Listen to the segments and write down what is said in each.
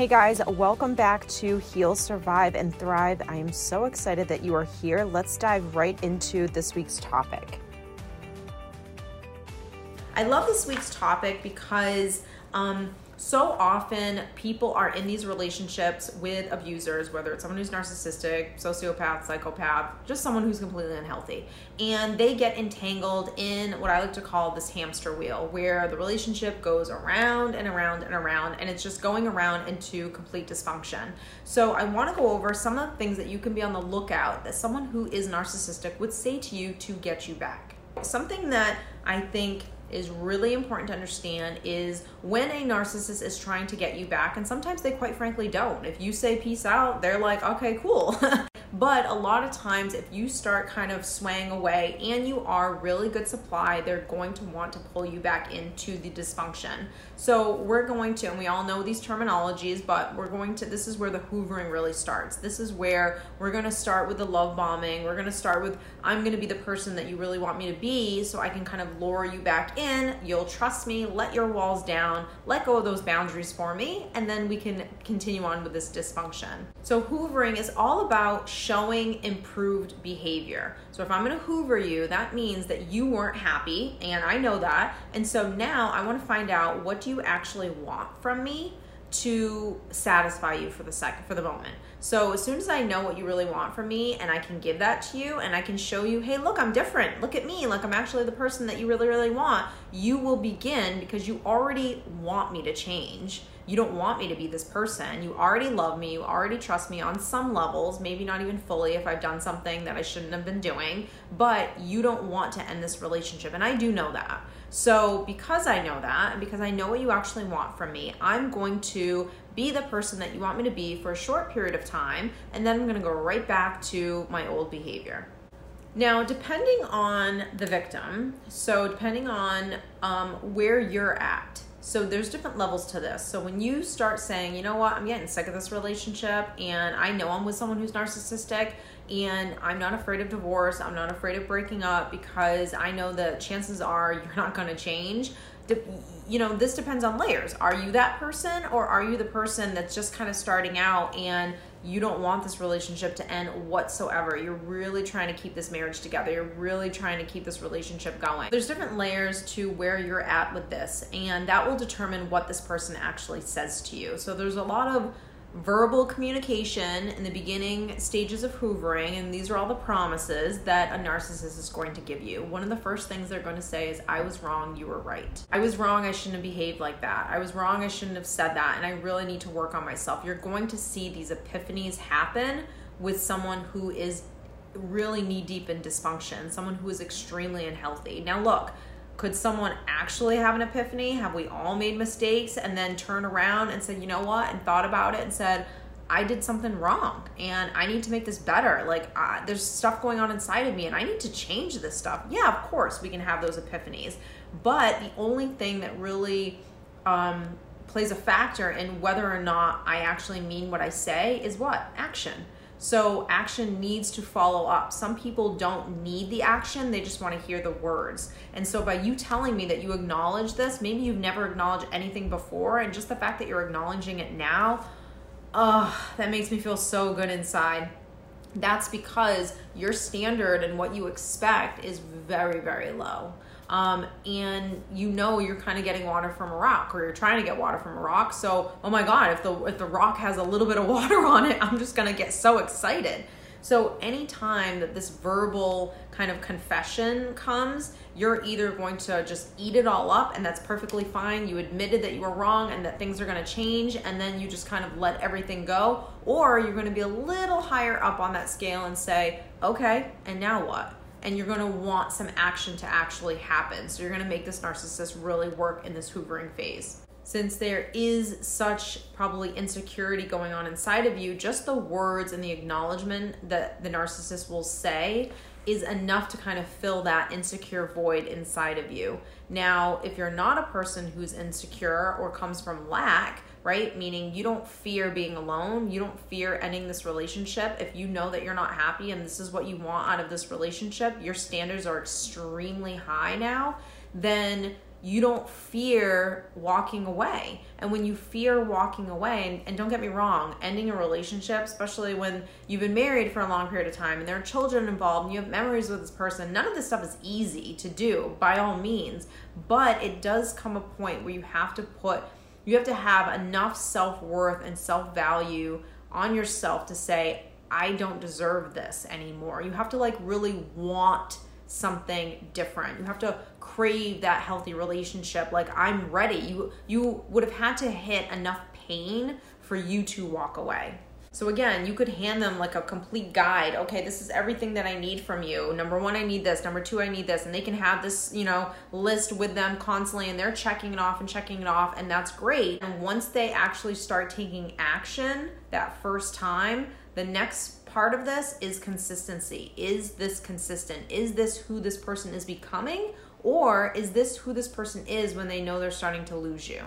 Hey guys, welcome back to Heal, Survive, and Thrive. I am so excited that you are here. Let's dive right into this week's topic. I love this week's topic because so often people are in these relationships with abusers, whether it's someone who's narcissistic, sociopath, psychopath, just someone who's completely unhealthy. And they get entangled in what I like to call this hamster wheel, where the relationship goes around and around and around, and it's just going around into complete dysfunction. So I want to go over some of the things that you can be on the lookout that someone who is narcissistic would say to you to get you back. Something that I think is really important to understand is when a narcissist is trying to get you back, and sometimes they quite frankly don't. If you say peace out, they're like, okay, cool. But a lot of times if you start kind of swaying away and you are really good supply, they're going to want to pull you back into the dysfunction. So we're going to, and we all know these terminologies, but this is where the hoovering really starts. This is where we're going to start with the love bombing. We're going to start with, I'm going to be the person that you really want me to be, so I can kind of lure you back in. You'll trust me, let your walls down, let go of those boundaries for me, and then we can continue on with this dysfunction. So hoovering is all about showing improved behavior. So if I'm going to hoover you, that means that you weren't happy, and I know that. And so now I want to find out, what do you actually want from me to satisfy you for the moment. So as soon as I know what you really want from me and I can give that to you and I can show you, hey, look, I'm different. Look at me. Like, I'm actually the person that you really, really want. You will begin, because you already want me to change. You don't want me to be this person. You already love me. You already trust me on some levels, maybe not even fully if I've done something that I shouldn't have been doing, but you don't want to end this relationship. And I do know that. So because I know that, and because I know what you actually want from me, I'm going to be the person that you want me to be for a short period of time, and then I'm going to go right back to my old behavior. Now, depending on the victim, so depending on where you're at, so there's different levels to this. So when you start saying, you know what, I'm getting sick of this relationship, and I know I'm with someone who's narcissistic, and I'm not afraid of divorce, I'm not afraid of breaking up, because I know that chances are you're not going to change. You know, this depends on layers. Are you that person, or are you the person that's just kind of starting out and you don't want this relationship to end whatsoever? You're really trying to keep this marriage together. You're really trying to keep this relationship going. There's different layers to where you're at with this, and that will determine what this person actually says to you. So there's a lot of verbal communication in the beginning stages of hoovering, and these are all the promises that a narcissist is going to give you. One of the first things they're going to say is, I was wrong, you were right. I was wrong, I shouldn't have behaved like that. I was wrong, I shouldn't have said that, and I really need to work on myself. You're going to see these epiphanies happen with someone who is really knee-deep in dysfunction, someone who is extremely unhealthy. Now look, could someone actually have an epiphany? Have we all made mistakes and then turn around and said, you know what, and thought about it and said, I did something wrong and I need to make this better. Like, there's stuff going on inside of me and I need to change this stuff. Yeah, of course we can have those epiphanies. But the only thing that really plays a factor in whether or not I actually mean what I say is what? Action. So action needs to follow up. Some people don't need the action, they just want to hear the words. And so by you telling me that you acknowledge this, maybe you've never acknowledged anything before, and just the fact that you're acknowledging it now, that makes me feel so good inside. That's because your standard and what you expect is very, very low. And you know you're kind of getting water from a rock, or you're trying to get water from a rock. So, oh my God, if the rock has a little bit of water on it, I'm just gonna get so excited. So anytime that this verbal kind of confession comes, you're either going to just eat it all up, and that's perfectly fine. You admitted that you were wrong and that things are gonna change, and then you just kind of let everything go, or you're gonna be a little higher up on that scale and say, okay, and now what? And you're going to want some action to actually happen. So you're going to make this narcissist really work in this hoovering phase. Since there is such probably insecurity going on inside of you, just the words and the acknowledgement that the narcissist will say is enough to kind of fill that insecure void inside of you. Now, if you're not a person who's insecure or comes from lack, right? Meaning you don't fear being alone. You don't fear ending this relationship. If you know that you're not happy and this is what you want out of this relationship, your standards are extremely high now, then you don't fear walking away. And when you fear walking away, and don't get me wrong, ending a relationship, especially when you've been married for a long period of time and there are children involved and you have memories with this person, none of this stuff is easy to do by all means, but it does come a point where you have to have enough self-worth and self-value on yourself to say, I don't deserve this anymore. You have to like really want something different. You have to crave that healthy relationship. Like, I'm ready. You would have had to hit enough pain for you to walk away. So again, you could hand them like a complete guide. Okay, this is everything that I need from you. Number 1, I need this. Number 2, I need this. And they can have this, list with them constantly, and they're checking it off, and that's great. And once they actually start taking action that first time, the next part of this is consistency. Is this consistent? Is this who this person is becoming? Or is this who this person is when they know they're starting to lose you?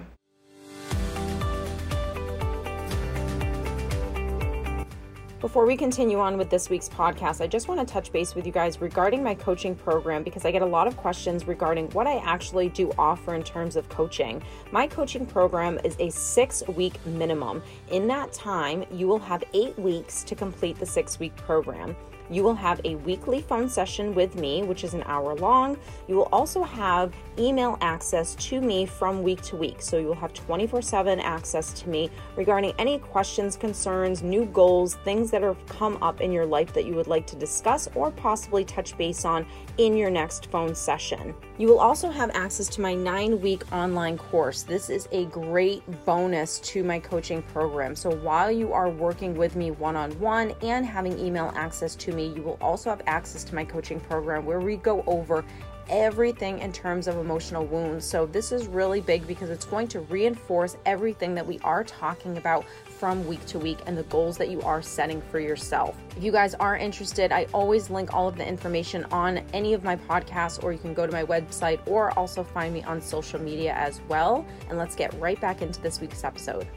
Before we continue on with this week's podcast, I just want to touch base with you guys regarding my coaching program, because I get a lot of questions regarding what I actually do offer in terms of coaching. My coaching program is a 6-week minimum. In that time, you will have 8 weeks to complete the 6-week program. You will have a weekly phone session with me, which is an hour long. You will also have email access to me from week to week. So you will have 24/7 access to me regarding any questions, concerns, new goals, things that have come up in your life that you would like to discuss or possibly touch base on in your next phone session. You will also have access to my 9-week online course. This is a great bonus to my coaching program. So while you are working with me one-on-one and having email access to me, you will also have access to my coaching program where we go over everything in terms of emotional wounds. So this is really big because it's going to reinforce everything that we are talking about from week to week and the goals that you are setting for yourself. If you guys are interested, I always link all of the information on any of my podcasts, or you can go to my website or also find me on social media as well. And let's get right back into this week's episode.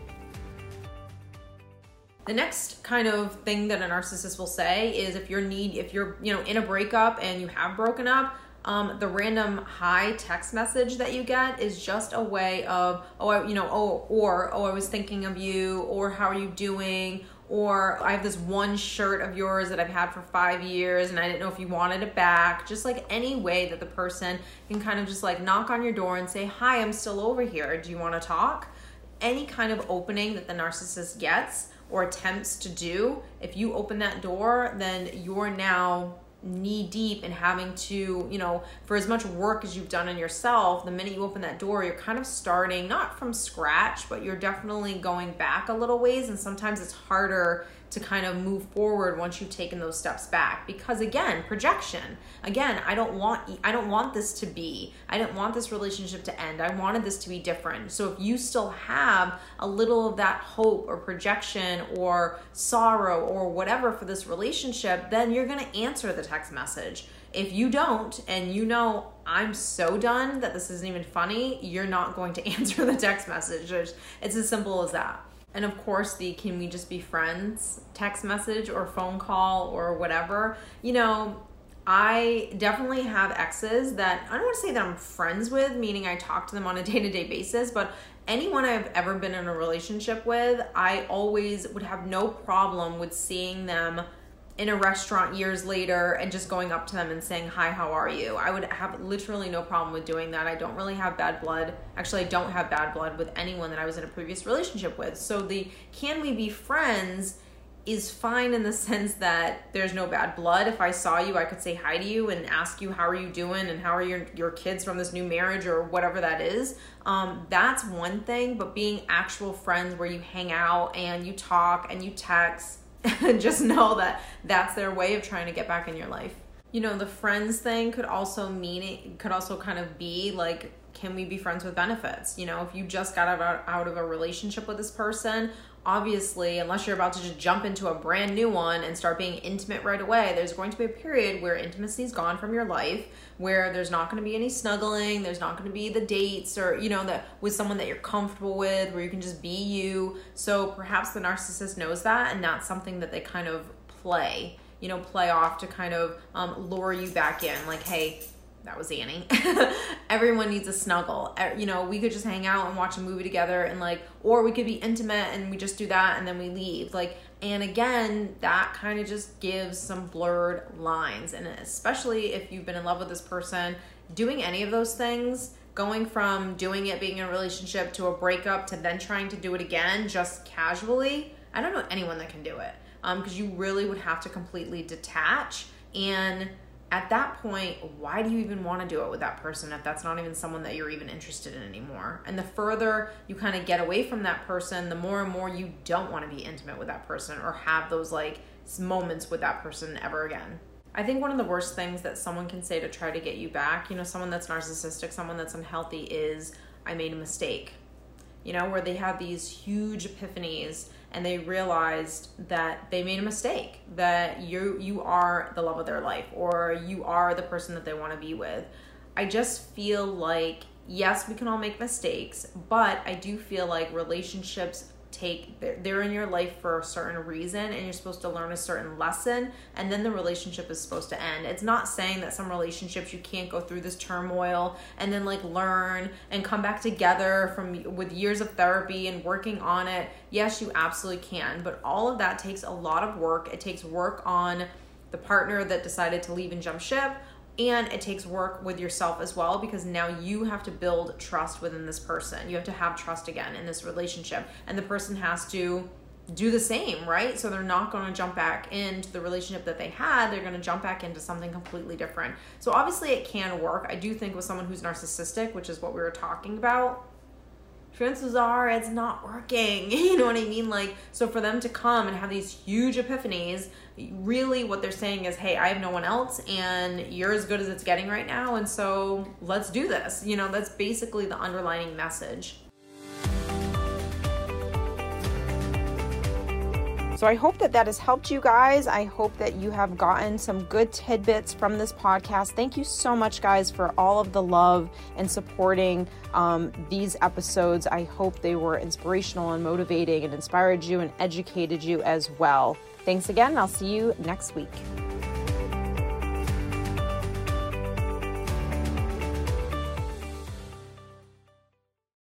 The next kind of thing that a narcissist will say is if you're in a breakup and you have broken up, the random hi text message that you get is just a way of, I was thinking of you, or how are you doing? Or I have this one shirt of yours that I've had for 5 years and I didn't know if you wanted it back. Just like any way that the person can kind of just like knock on your door and say, hi, I'm still over here. Do you want to talk? Any kind of opening that the narcissist gets or attempts to do, if you open that door, then you're now knee deep in having to, for as much work as you've done on yourself, the minute you open that door, you're kind of starting not from scratch, but you're definitely going back a little ways. And sometimes it's harder to kind of move forward once you've taken those steps back, because again, projection. Again, I didn't want this relationship to end. I wanted this to be different. So if you still have a little of that hope or projection or sorrow or whatever for this relationship, then you're going to answer the text message. If you don't, and I'm so done that this isn't even funny, you're not going to answer the text message. It's as simple as that. And of course, the can we just be friends text message or phone call or whatever. I definitely have exes that I don't want to say that I'm friends with, meaning I talk to them on a day-to-day basis, but anyone I've ever been in a relationship with, I always would have no problem with seeing them in a restaurant years later and just going up to them and saying, hi, how are you? I would have literally no problem with doing that. I don't really have bad blood. Actually, I don't have bad blood with anyone that I was in a previous relationship with. So the can we be friends is fine in the sense that there's no bad blood. If I saw you, I could say hi to you and ask you, how are you doing? And how are your kids from this new marriage or whatever that is. That's one thing, but being actual friends where you hang out and you talk and you text, just know that that's their way of trying to get back in your life. The friends thing could also kind of be like, can we be friends with benefits? If you just got out of a relationship with this person, obviously, unless you're about to just jump into a brand new one and start being intimate right away, there's going to be a period where intimacy is gone from your life, where there's not going to be any snuggling, there's not going to be the dates or, that with someone that you're comfortable with, where you can just be you. So perhaps the narcissist knows that, and that's something that they kind of play off to kind of lure you back in. Like, hey, that was Annie. Everyone needs a snuggle. You know, we could just hang out and watch a movie together and like, or we could be intimate and we just do that and then we leave. Like, and again, that kind of just gives some blurred lines. And especially if you've been in love with this person, doing any of those things, going from doing it, being in a relationship, to a breakup, to then trying to do it again just casually, I don't know anyone that can do it. Because you really would have to completely detach. And at that point, why do you even want to do it with that person if that's not even someone that you're even interested in anymore? And the further you kind of get away from that person, the more and more you don't want to be intimate with that person or have those like moments with that person ever again. I think one of the worst things that someone can say to try to get you back, you know, someone that's narcissistic, someone that's unhealthy, is, I made a mistake. You know, where they have these huge epiphanies and they realized that they made a mistake, that you are the love of their life, or you are the person that they want to be with. I just feel like, yes, we can all make mistakes, but I do feel like relationships they're in your life for a certain reason, and you're supposed to learn a certain lesson, and then the relationship is supposed to end. It's not saying that some relationships you can't go through this turmoil and then like learn and come back together with years of therapy and working on it. Yes, you absolutely can, but all of that takes a lot of work. It takes work on the partner that decided to leave and jump ship, and it takes work with yourself as well, because now you have to build trust within this person. You have to have trust again in this relationship, and the person has to do the same, right? So they're not going to jump back into the relationship that they had. They're going to jump back into something completely different. So obviously it can work. I do think with someone who's narcissistic, which is what we were talking about, chances are it's not working. You know what I mean? Like, so for them to come and have these huge epiphanies, really what they're saying is, hey, I have no one else and you're as good as it's getting right now, and so let's do this. You know, that's basically the underlining message. So I hope that has helped you guys. I hope that you have gotten some good tidbits from this podcast. Thank you so much, guys, for all of the love and supporting these episodes. I hope they were inspirational and motivating and inspired you and educated you as well. Thanks again. I'll see you next week.